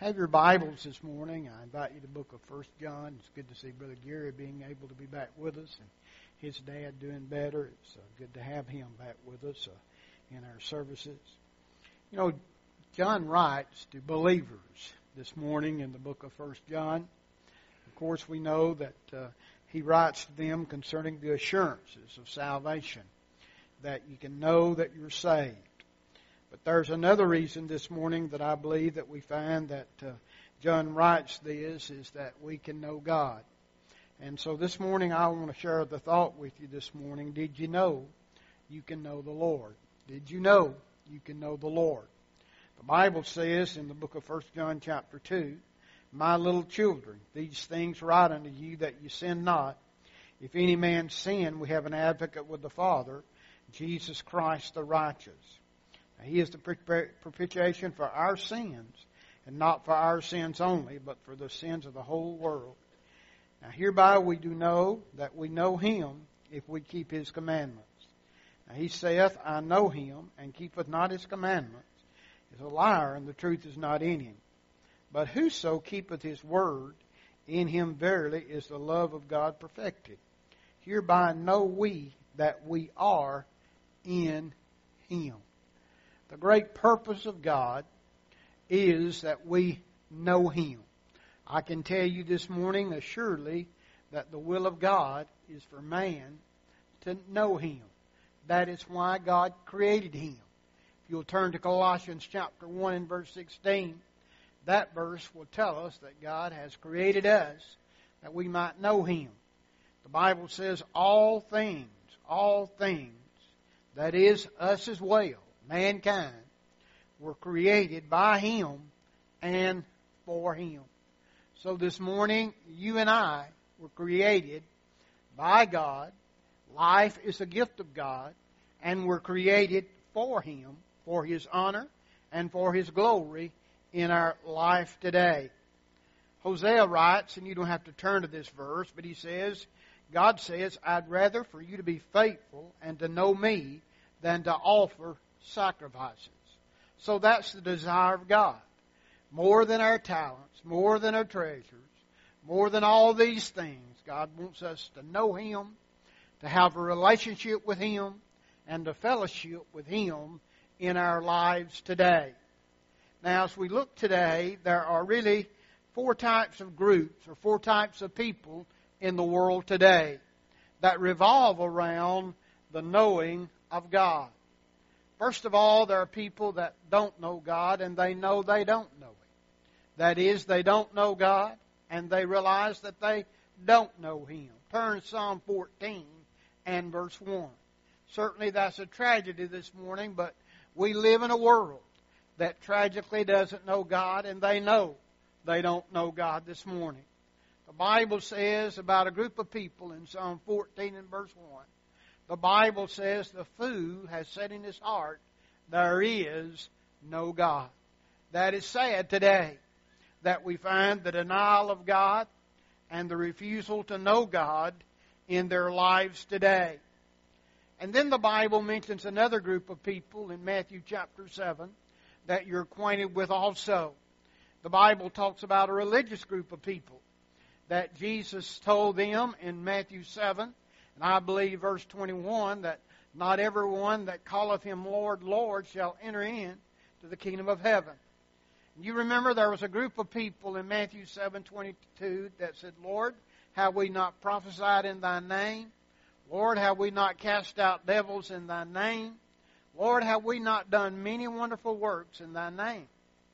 Have your Bibles this morning. I invite you to the book of 1 John. It's good to see Brother Gary being able to be back with us and his dad doing better. It's good to have him back with us in our services. You know, John writes to believers this morning in the book of 1 John. Of course, we know that he writes to them concerning the assurances of salvation, that you can know that you're saved. But there's another reason this morning that I believe that we find that John writes this, is that we can know God. And so this morning I want to share the thought with you this morning. Did you know you can know the Lord? Did you know you can know the Lord? The Bible says in the book of 1 John chapter 2, "My little children, these things write unto you that you sin not. If any man sin, we have an advocate with the Father, Jesus Christ the righteous. He is the propitiation for our sins, and not for our sins only, but for the sins of the whole world. Now hereby we do know that we know Him, if we keep His commandments. Now he saith, I know Him, and keepeth not His commandments, is a liar, and the truth is not in him. But whoso keepeth His word, in him verily is the love of God perfected. Hereby know we that we are in Him." The great purpose of God is that we know Him. I can tell you this morning assuredly that the will of God is for man to know Him. That is why God created him. If you'll turn to Colossians chapter 1 and verse 16, that verse will tell us that God has created us that we might know Him. The Bible says all things, that is us as well, mankind, were created by Him and for Him. So this morning, you and I were created by God. Life is a gift of God, and we're created for Him, for His honor and for His glory in our life today. Hosea writes, and you don't have to turn to this verse, but he says, God says, I'd rather for you to be faithful and to know me than to offer sacrifices. So that's the desire of God. More than our talents, more than our treasures, more than all these things, God wants us to know Him, to have a relationship with Him, and to fellowship with Him in our lives today. Now, as we look today, there are really four types of groups or four types of people in the world today that revolve around the knowing of God. First of all, there are people that don't know God, and they know they don't know Him. That is, they don't know God, and they realize that they don't know Him. Turn to Psalm 14 and verse 1. Certainly that's a tragedy this morning, but we live in a world that tragically doesn't know God, and they know they don't know God this morning. The Bible says about a group of people in Psalm 14 and verse 1, the Bible says the fool has said in his heart, there is no God. That is sad today, that we find the denial of God and the refusal to know God in their lives today. And then the Bible mentions another group of people in Matthew chapter 7 that you're acquainted with also. The Bible talks about a religious group of people that Jesus told them in Matthew 7, and I believe verse 21, that not everyone that calleth Him Lord, Lord shall enter in to the kingdom of heaven. And you remember there was a group of people in Matthew 7:22 that said, Lord, have we not prophesied in Thy name? Lord, have we not cast out devils in Thy name? Lord, have we not done many wonderful works in Thy name?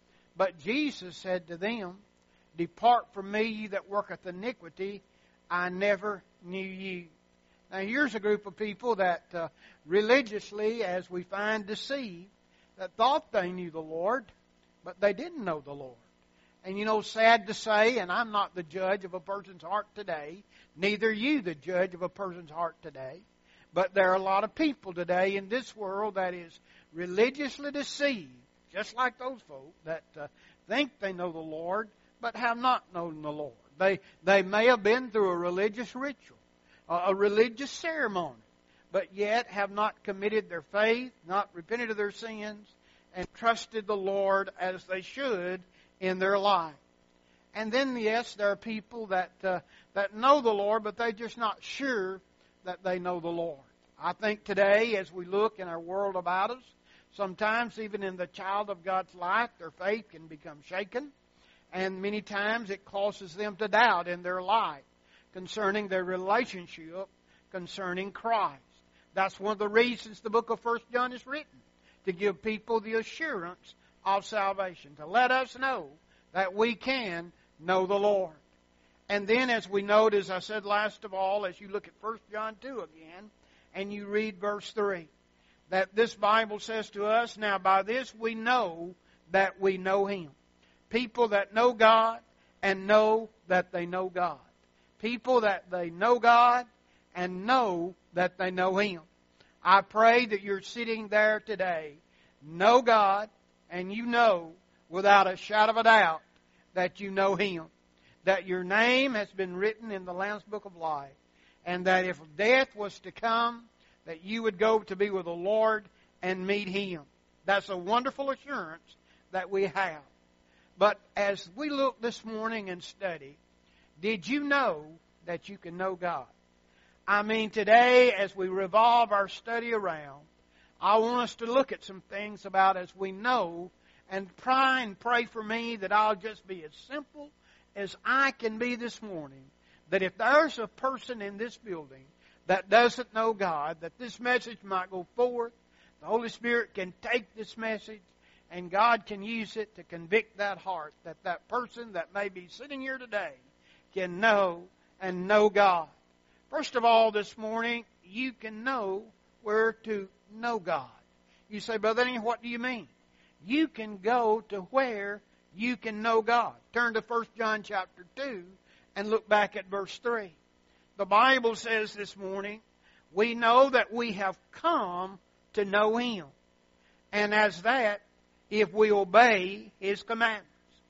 But Jesus said to them, Depart from me, ye that worketh iniquity, I never knew you. Now here's a group of people that religiously, as we find, deceived, that thought they knew the Lord, but they didn't know the Lord. And you know, sad to say, and I'm not the judge of a person's heart today, neither are you the judge of a person's heart today, but there are a lot of people today in this world that is religiously deceived, just like those folk that think they know the Lord, but have not known the Lord. They may have been through a religious ritual, a religious ceremony, but yet have not committed their faith, not repented of their sins, and trusted the Lord as they should in their life. And then, yes, there are people that know the Lord, but they're just not sure that they know the Lord. I think today, as we look in our world about us, sometimes even in the child of God's life, their faith can become shaken. And many times it causes them to doubt in their life concerning their relationship concerning Christ. That's one of the reasons the book of 1 John is written, to give people the assurance of salvation, to let us know that we can know the Lord. And then, as we note, as I said last of all, as you look at 1 John 2 again, and you read verse 3, that this Bible says to us, now by this we know that we know Him. People that know God and know that they know God. People that they know God and know that they know Him. I pray that you're sitting there today, know God, and you know without a shadow of a doubt that you know Him. That your name has been written in the Lamb's Book of Life. And that if death was to come, that you would go to be with the Lord and meet Him. That's a wonderful assurance that we have. But as we look this morning and study, did you know that you can know God? I mean, today, as we revolve our study around, I want us to look at some things about as we know, and try and pray for me that I'll just be as simple as I can be this morning, that if there's a person in this building that doesn't know God, that this message might go forth, the Holy Spirit can take this message, and God can use it to convict that heart, that that person that may be sitting here today can know and know God. First of all, this morning, you can know where to know God. You say, Brother Danny, what do you mean? You can go to where you can know God. Turn to 1 John chapter 2 and look back at verse 3. The Bible says this morning, we know that we have come to know Him. And as that, if we obey His commandments.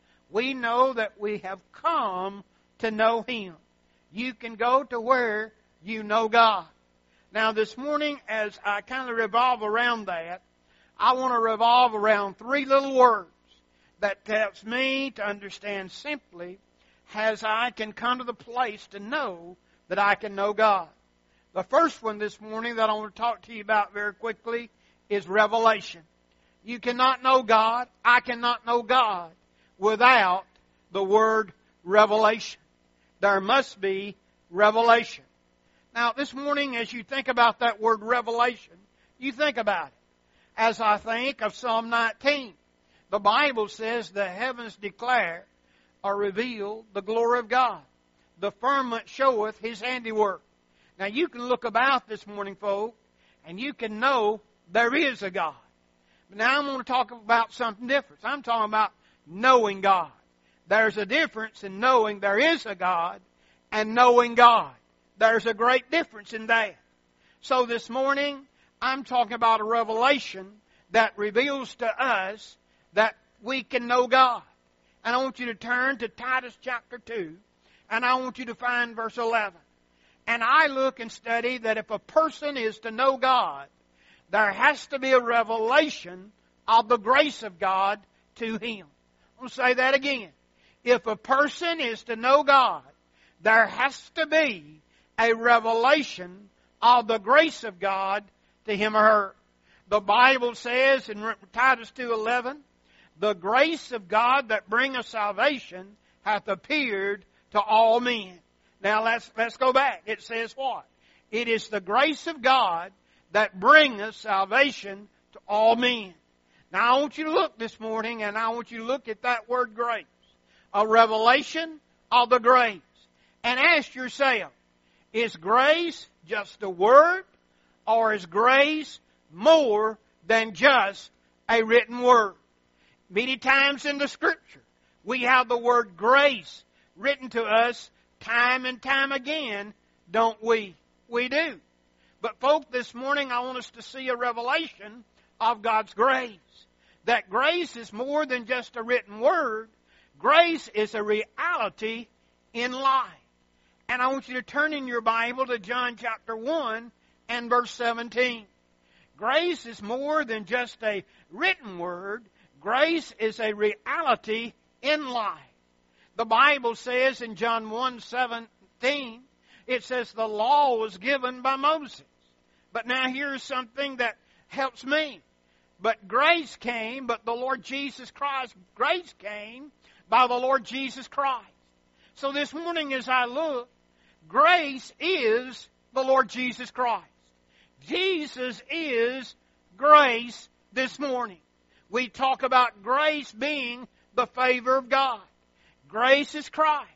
We know that we have come to know Him. You can go to where you know God. Now this morning, as I kind of revolve around that, I want to revolve around three little words that helps me to understand simply as I can come to the place to know that I can know God. The first one this morning that I want to talk to you about very quickly is revelation. You cannot know God, I cannot know God without the word revelation. There must be revelation. Now this morning as you think about that word revelation, you think about it. As I think of Psalm 19, the Bible says the heavens declare or reveal the glory of God. The firmament showeth His handiwork. Now you can look about this morning, folk, and you can know there is a God. But now I'm going to talk about something different. I'm talking about knowing God. There's a difference in knowing there is a God and knowing God. There's a great difference in that. So this morning, I'm talking about a revelation that reveals to us that we can know God. And I want you to turn to Titus chapter 2, and I want you to find verse 11. And I look and study that if a person is to know God, there has to be a revelation of the grace of God to him. I'm going to say that again. If a person is to know God, there has to be a revelation of the grace of God to him or her. The Bible says in Titus 2:11, the grace of God that bringeth salvation hath appeared to all men. Now let's go back. It says what? It is the grace of God that bringeth salvation to all men. Now I want you to look this morning, and I want you to look at that word grace. A revelation of the grace. And ask yourself, is grace just a word, or is grace more than just a written word? Many times in the Scripture, we have the word grace written to us time and time again, don't we? We do. But folk, this morning I want us to see a revelation of God's grace. That grace is more than just a written word. Grace is a reality in life. And I want you to turn in your Bible to John chapter 1 and verse 17. Grace is more than just a written word. Grace is a reality in life. The Bible says in John 1:17, it says the law was given by Moses. But now here's something that helps me. But grace came, but the Lord Jesus Christ, grace came by the Lord Jesus Christ. So this morning as I look, grace is the Lord Jesus Christ. Jesus is grace this morning. We talk about grace being the favor of God. Grace is Christ.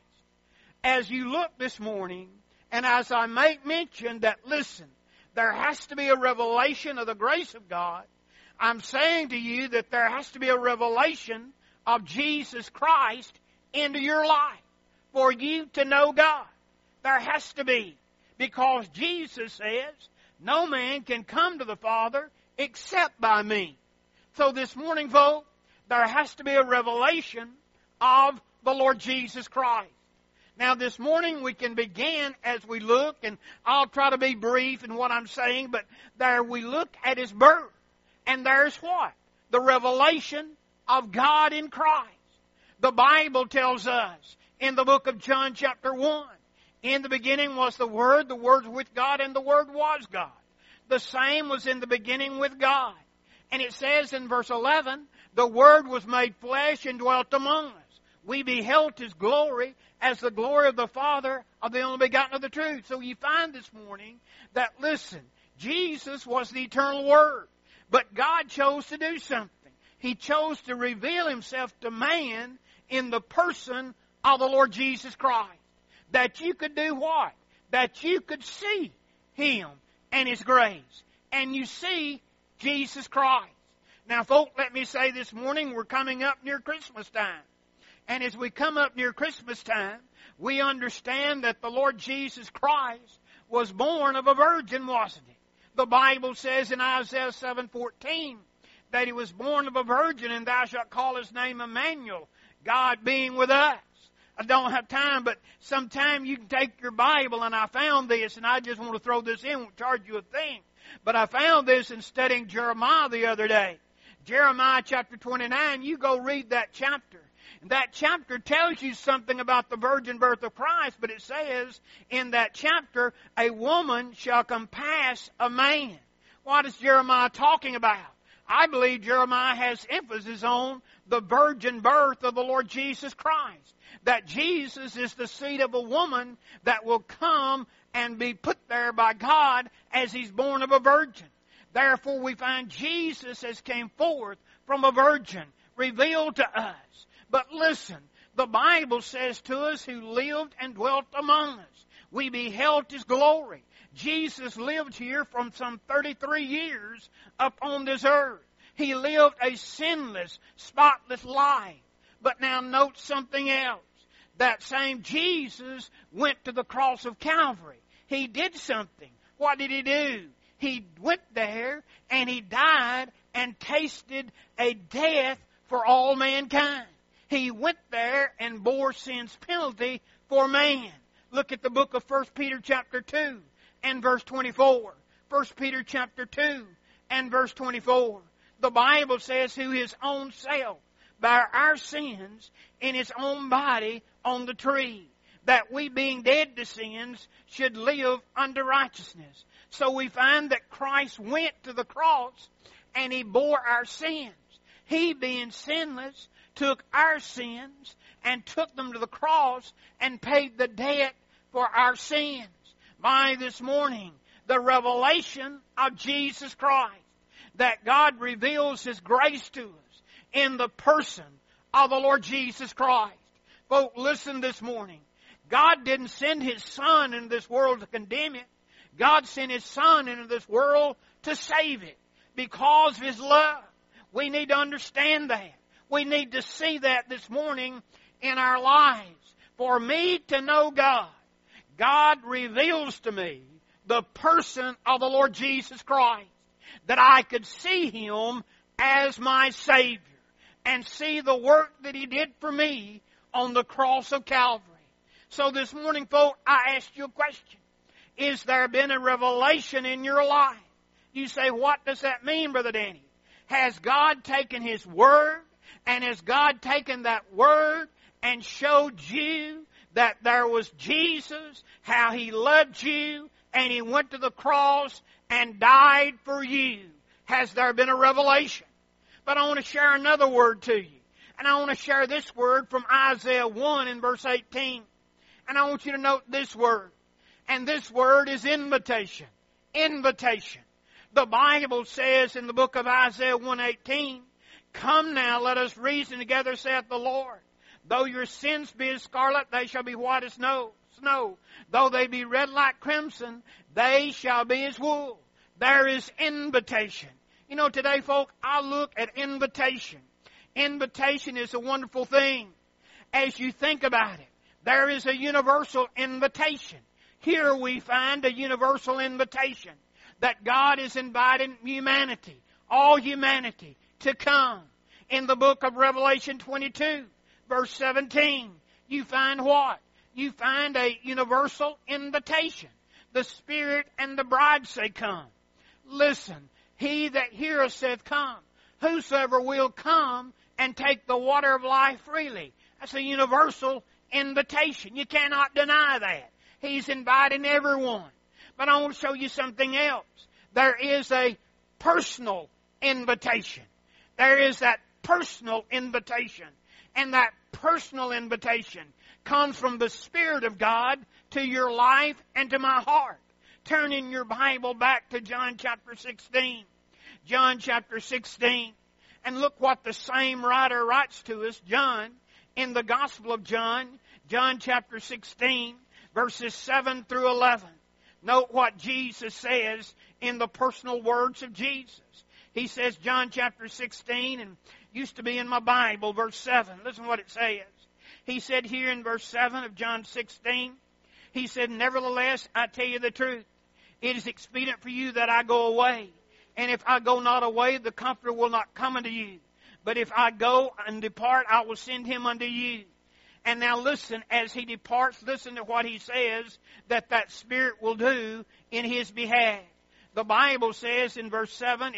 As you look this morning, and as I make mention that, listen, there has to be a revelation of the grace of God, I'm saying to you that there has to be a revelation of Jesus Christ into your life for you to know God. There has to be. Because Jesus says, no man can come to the Father except by me. So this morning, folks, there has to be a revelation of the Lord Jesus Christ. Now this morning we can begin as we look, and I'll try to be brief in what I'm saying, but there we look at His birth. And there's what? The revelation of God in Christ. The Bible tells us in the book of John chapter 1, in the beginning was the Word was with God, and the Word was God. The same was in the beginning with God. And it says in verse 11, the Word was made flesh and dwelt among us. We beheld His glory as the glory of the Father of the only begotten of the truth. So you find this morning that, listen, Jesus was the eternal Word. But God chose to do something. He chose to reveal Himself to man in the person of the Lord Jesus Christ. That you could do what? That you could see Him and His grace. And you see Jesus Christ. Now, folks, let me say this morning, we're coming up near Christmas time. And as we come up near Christmas time, we understand that the Lord Jesus Christ was born of a virgin, wasn't He? The Bible says in Isaiah 7:14 that He was born of a virgin, and thou shalt call His name Emmanuel, God being with us. I don't have time, but sometime you can take your Bible, and I found this, and I just want to throw this in, won't charge you a thing. But I found this in studying Jeremiah the other day. Jeremiah chapter 29, you go read that chapter. That chapter tells you something about the virgin birth of Christ, but it says in that chapter, a woman shall compass a man. What is Jeremiah talking about? I believe Jeremiah has emphasis on the virgin birth of the Lord Jesus Christ. That Jesus is the seed of a woman that will come and be put there by God as He's born of a virgin. Therefore we find Jesus as came forth from a virgin, revealed to us. But listen, the Bible says to us who lived and dwelt among us, we beheld His glory. Jesus lived here from some 33 years upon this earth. He lived a sinless, spotless life. But now note something else. That same Jesus went to the cross of Calvary. He did something. What did He do? He went there and He died and tasted a death for all mankind. He went there and bore sin's penalty for man. Look at the book of 1 Peter chapter 2 and verse 24. 1 Peter chapter 2 and verse 24. The Bible says, who His own self bare our sins in His own body on the tree, that we being dead to sins should live unto righteousness. So we find that Christ went to the cross and He bore our sins. He being sinless took our sins and took them to the cross and paid the debt for our sins. By this morning, the revelation of Jesus Christ, that God reveals His grace to us in the person of the Lord Jesus Christ. Folks, listen this morning. God didn't send His Son into this world to condemn it. God sent His Son into this world to save it because of His love. We need to understand that. We need to see that this morning in our lives. For me to know God, God reveals to me the person of the Lord Jesus Christ, that I could see Him as my Savior and see the work that He did for me on the cross of Calvary. So this morning, folks, I ask you a question. Is there been a revelation in your life? You say, what does that mean, Brother Danny? Has God taken His Word And has God taken that word and showed you that there was Jesus, how He loved you, and He went to the cross and died for you? Has there been a revelation? But I want to share another word to you. And I want to share this word from Isaiah 1 in verse 18. And I want you to note this word. And this word is invitation. Invitation. The Bible says in the book of Isaiah 1:18, "Come now, let us reason together, saith the Lord. Though your sins be as scarlet, they shall be white as snow. Though they be red like crimson, they shall be as wool." There is invitation. You know, today, folk, I look at invitation. Invitation is a wonderful thing. As you think about it, there is a universal invitation. Here we find a universal invitation that God is inviting humanity, all humanity, to come. In the book of Revelation 22, verse 17, you find what? You find a universal invitation. The Spirit and the bride say, "Come." Listen, he that heareth saith, "Come." Whosoever will come and take the water of life freely. That's a universal invitation. You cannot deny that. He's inviting everyone. But I want to show you something else. There is a personal invitation. There is that personal invitation. And that personal invitation comes from the Spirit of God to your life and to my heart. Turn in your Bible back to John chapter 16. John chapter 16. And look what the same writer writes to us, John, in the Gospel of John, John chapter 16, verses 7 through 11. Note what Jesus says in the personal words of Jesus. He says, John chapter 16, and used to be in my Bible, verse 7. Listen what it says. He said here in verse 7 of John 16, he said, "Nevertheless, I tell you the truth. It is expedient for you that I go away. And if I go not away, the Comforter will not come unto you. But if I go and depart, I will send him unto you." And now listen, as he departs, listen to what he says that Spirit will do in his behalf. The Bible says in verse 7,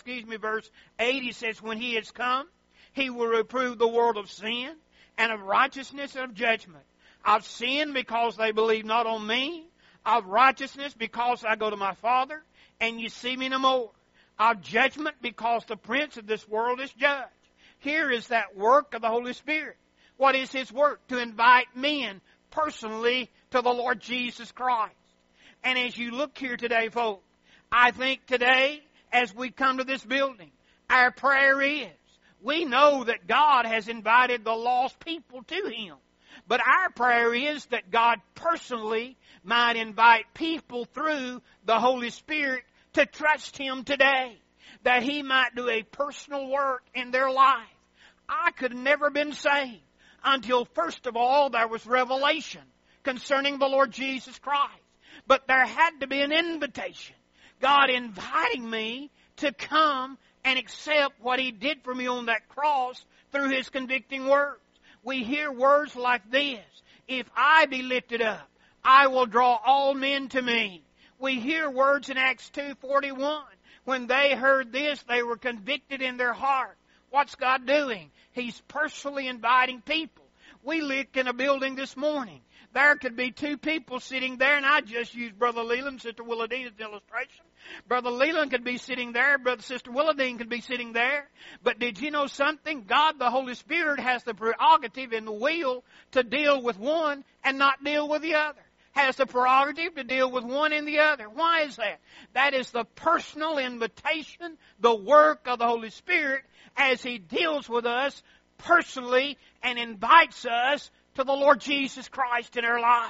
verse 8, he says, "When he is come, he will reprove the world of sin and of righteousness and of judgment. Of sin, because they believe not on me. Of righteousness, because I go to my Father, and you see me no more. Of judgment, because the prince of this world is judged." Here is that work of the Holy Spirit. What is His work? To invite men personally to the Lord Jesus Christ. And as you look here today, folks, I think today, as we come to this building, our prayer is, we know that God has invited the lost people to Him. But our prayer is that God personally might invite people through the Holy Spirit to trust Him today, that He might do a personal work in their life. I could have never been saved until, first of all, there was revelation concerning the Lord Jesus Christ. But there had to be an invitation. God inviting me to come and accept what He did for me on that cross through His convicting words. We hear words like this: "If I be lifted up, I will draw all men to me." We hear words in Acts 2:41. When they heard this, they were convicted in their heart. What's God doing? He's personally inviting people. We look in a building this morning. There could be two people sitting there, and I just used Brother Leland, Sister Willadine as an illustration. Brother Leland could be sitting there. Sister Willadine could be sitting there. But did you know something? God, the Holy Spirit, has the prerogative and the will to deal with one and not deal with the other. Has the prerogative to deal with one and the other. Why is that? That is the personal invitation, the work of the Holy Spirit as He deals with us personally and invites us to the Lord Jesus Christ in our lives.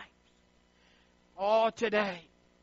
Oh, today,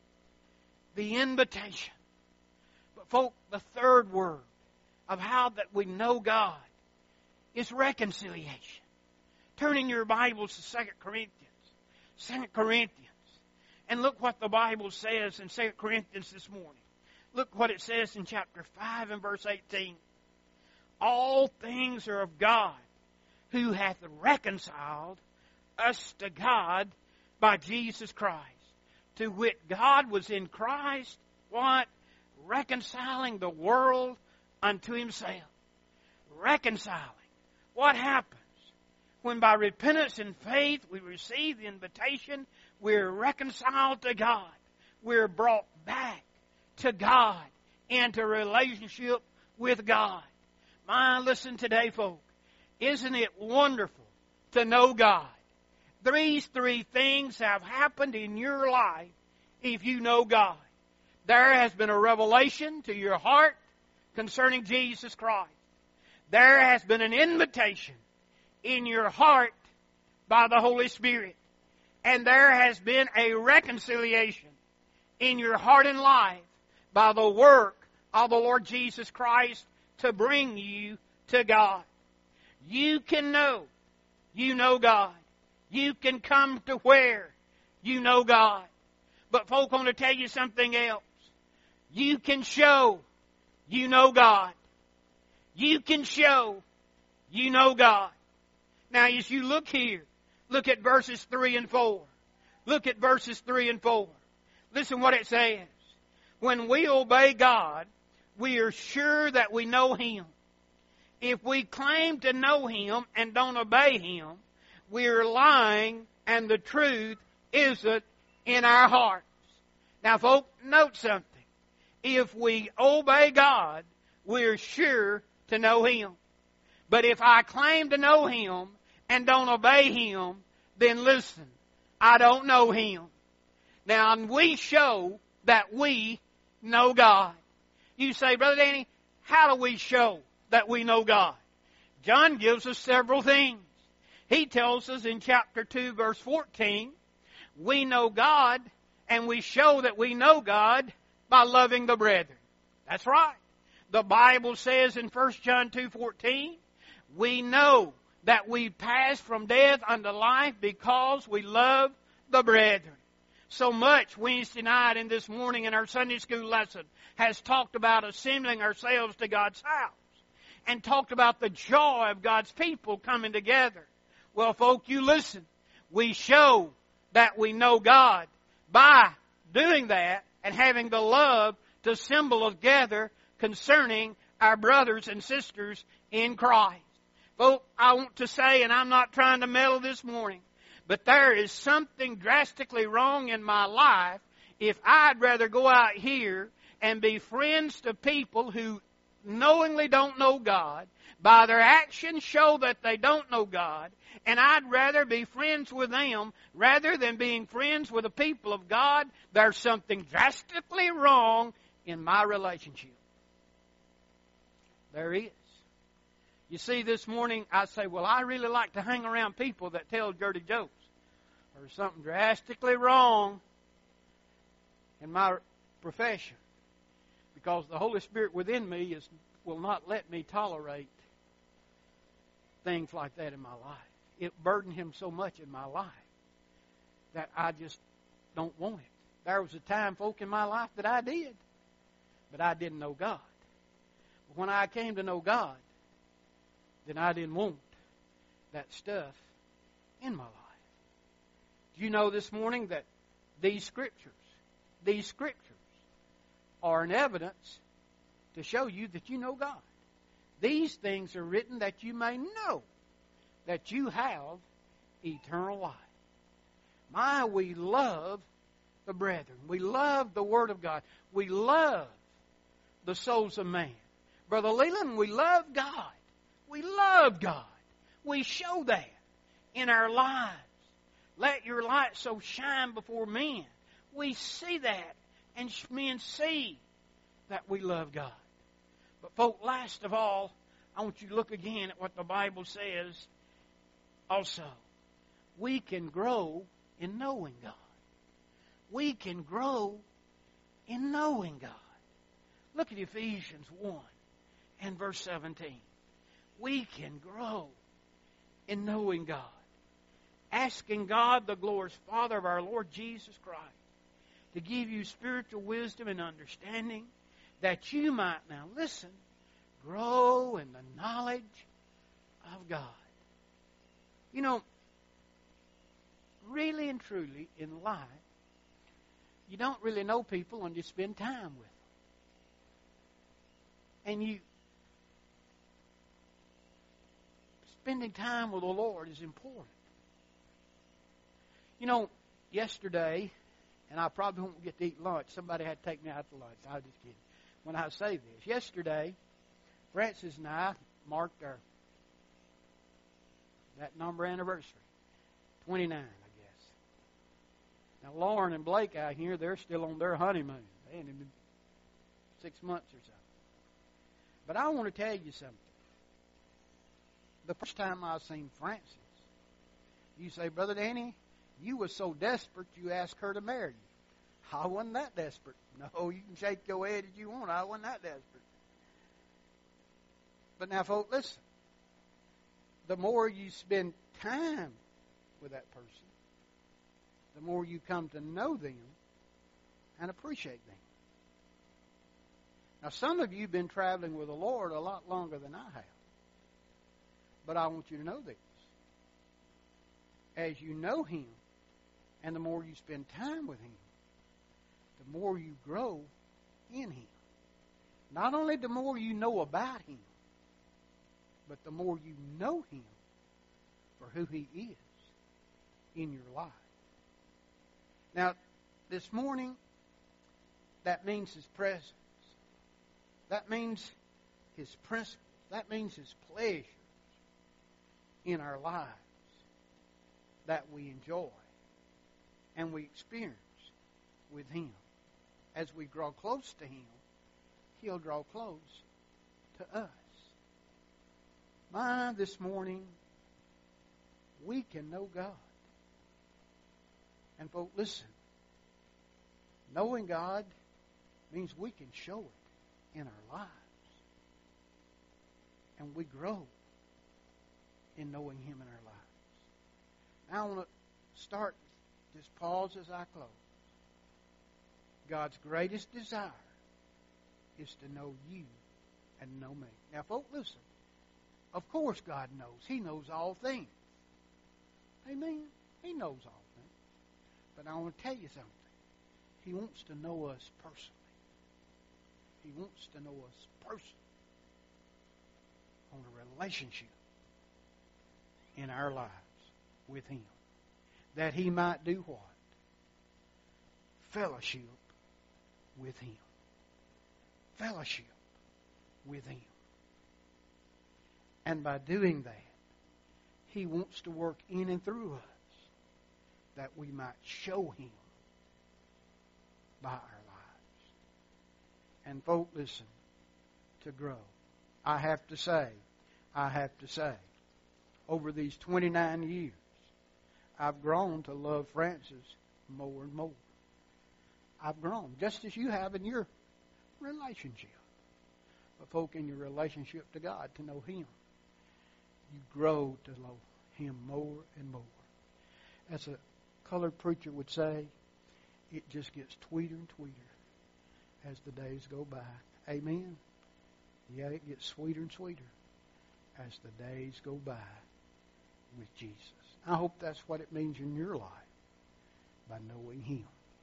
the invitation. But folk, the third word of how that we know God is reconciliation. Turn in your Bibles to 2 Corinthians. 2 Corinthians. And look what the Bible says in 2 Corinthians this morning. Look what it says in chapter 5 and verse 18. "All things are of God, who hath reconciled us to God by Jesus Christ. To wit, God was in Christ," what? "Reconciling the world unto Himself." Reconciling. What happens when by repentance and faith we receive the invitation, we're reconciled to God. We're brought back to God, into a relationship with God. Listen today, folk. Isn't it wonderful to know God? These three things have happened in your life if you know God. There has been a revelation to your heart concerning Jesus Christ. There has been an invitation in your heart by the Holy Spirit. And there has been a reconciliation in your heart and life by the work of the Lord Jesus Christ to bring you to God. You can know you know God. You can come to where you know God. But folk, I want to tell you something else. You can show you know God. You can show you know God. Now, as you look here, look at verses 3 and 4. Look at verses 3 and 4. Listen what it says. When we obey God, we are sure that we know Him. If we claim to know Him and don't obey Him, we are lying and the truth isn't in our hearts. Now, folks, note something. If we obey God, we're sure to know Him. But if I claim to know Him and don't obey Him, then listen, I don't know Him. Now, and we show that we know God. You say, Brother Danny, how do we show that we know God? John gives us several things. He tells us in chapter 2, verse 14, we know God and we show that we know God by loving the brethren. That's right. The Bible says in 1 John 2:14, we know that we pass from death unto life because we love the brethren. So much Wednesday night and this morning in our Sunday school lesson has talked about assembling ourselves to God's house and talked about the joy of God's people coming together. Well, folk, you listen. We show that we know God by doing that and having the love to assemble together concerning our brothers and sisters in Christ. Folk, I want to say, and I'm not trying to meddle this morning, but there is something drastically wrong in my life if I'd rather go out here and be friends to people who knowingly don't know God, by their actions show that they don't know God, and I'd rather be friends with them rather than being friends with the people of God. There's something drastically wrong in my relationship. There is. You see, this morning I say, well, I really like to hang around people that tell dirty jokes. There's something drastically wrong in my profession because the Holy Spirit within me will not let me tolerate things like that in my life. It burdened Him so much in my life that I just don't want it. There was a time, folk, in my life that I did, but I didn't know God. But when I came to know God, then I didn't want that stuff in my life. Do you know this morning that these scriptures are an evidence to show you that you know God. These things are written that you may know that you have eternal life. We love the brethren. We love the Word of God. We love the souls of man. Brother Leland, we love God. We love God. We show that in our lives. Let your light so shine before men. We see that, and men see that we love God. But folk, last of all, I want you to look again at what the Bible says also. We can grow in knowing God. We can grow in knowing God. Look at Ephesians 1 and verse 17. We can grow in knowing God. Asking God, the glorious Father of our Lord Jesus Christ, to give you spiritual wisdom and understanding that you might, now listen, grow in the knowledge of God. You know, really and truly in life, you don't really know people when you spend time with them. And you spending time with the Lord is important. You know, yesterday, and I probably won't get to eat lunch. Somebody had to take me out to lunch. I was just kidding. When I say this, yesterday, Francis and I marked that number anniversary, 29, I guess. Now, Lauren and Blake out here, they're still on their honeymoon. They ain't even 6 months or so. But I want to tell you something. The first time I seen Francis, you say, Brother Danny, you were so desperate you asked her to marry you. I wasn't that desperate. No, you can shake your head as you want. I wasn't that desperate. But now, folks, listen. The more you spend time with that person, the more you come to know them and appreciate them. Now, some of you have been traveling with the Lord a lot longer than I have. But I want you to know this. As you know Him, and the more you spend time with Him, the more you grow in Him. Not only the more you know about Him, but the more you know Him for who He is in your life. Now, this morning, that means His presence. That means His principles. That means His pleasures in our lives that we enjoy and we experience with Him. As we draw close to Him, He'll draw close to us. This morning, we can know God. And folks, listen. Knowing God means we can show it in our lives. And we grow in knowing Him in our lives. Now I want to start, just pause as I close. God's greatest desire is to know you and know me. Now, folks, listen. Of course God knows. He knows all things. Amen? He knows all things. But I want to tell you something. He wants to know us personally. He wants to know us personally on a relationship in our lives with Him. That He might do what? Fellowship with Him. Fellowship with Him. And by doing that, He wants to work in and through us that we might show Him by our lives. And folks, listen, to grow. I have to say, over these 29 years, I've grown to love Francis more and more. I've grown, just as you have in your relationship. But folk, in your relationship to God, to know Him, you grow to love Him more and more. As a colored preacher would say, it just gets tweeter and tweeter as the days go by. Amen? Yeah, it gets sweeter and sweeter as the days go by with Jesus. I hope that's what it means in your life, by knowing Him.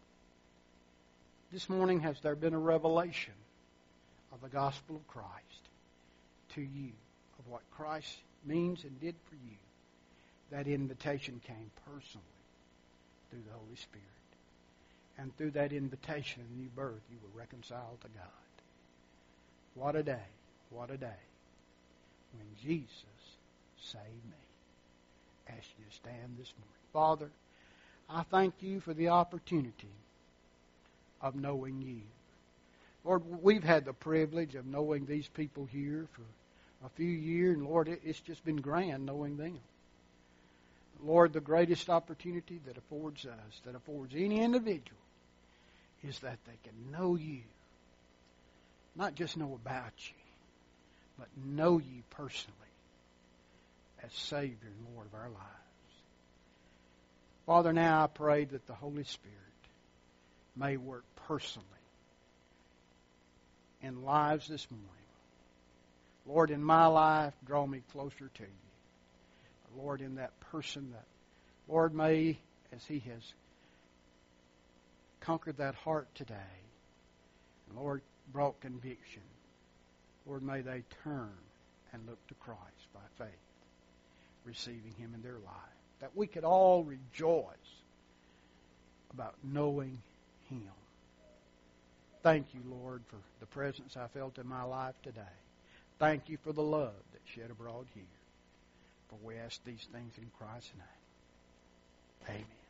This morning, has there been a revelation of the gospel of Christ to you, of what Christ means and did for you? That invitation came personally through the Holy Spirit. And through that invitation of new birth, you were reconciled to God. What a day, when Jesus saved me. Ask you to stand this morning. Father, I thank you for the opportunity of knowing you. Lord, we've had the privilege of knowing these people here for a few years, and Lord, it's just been grand knowing them. Lord, the greatest opportunity that affords us, that affords any individual, is that they can know you. Not just know about you, but know you personally as Savior and Lord of our lives. Father, now I pray that the Holy Spirit may work personally in lives this morning. Lord, in my life, draw me closer to you. Lord, in that person that, Lord, may, as he has conquered that heart today, and Lord, brought conviction, Lord, may they turn and look to Christ by faith. receiving Him in their life. That we could all rejoice about knowing Him. Thank you, Lord, for the presence I felt in my life today. Thank you for the love that shed abroad here. For we ask these things in Christ's name. Amen.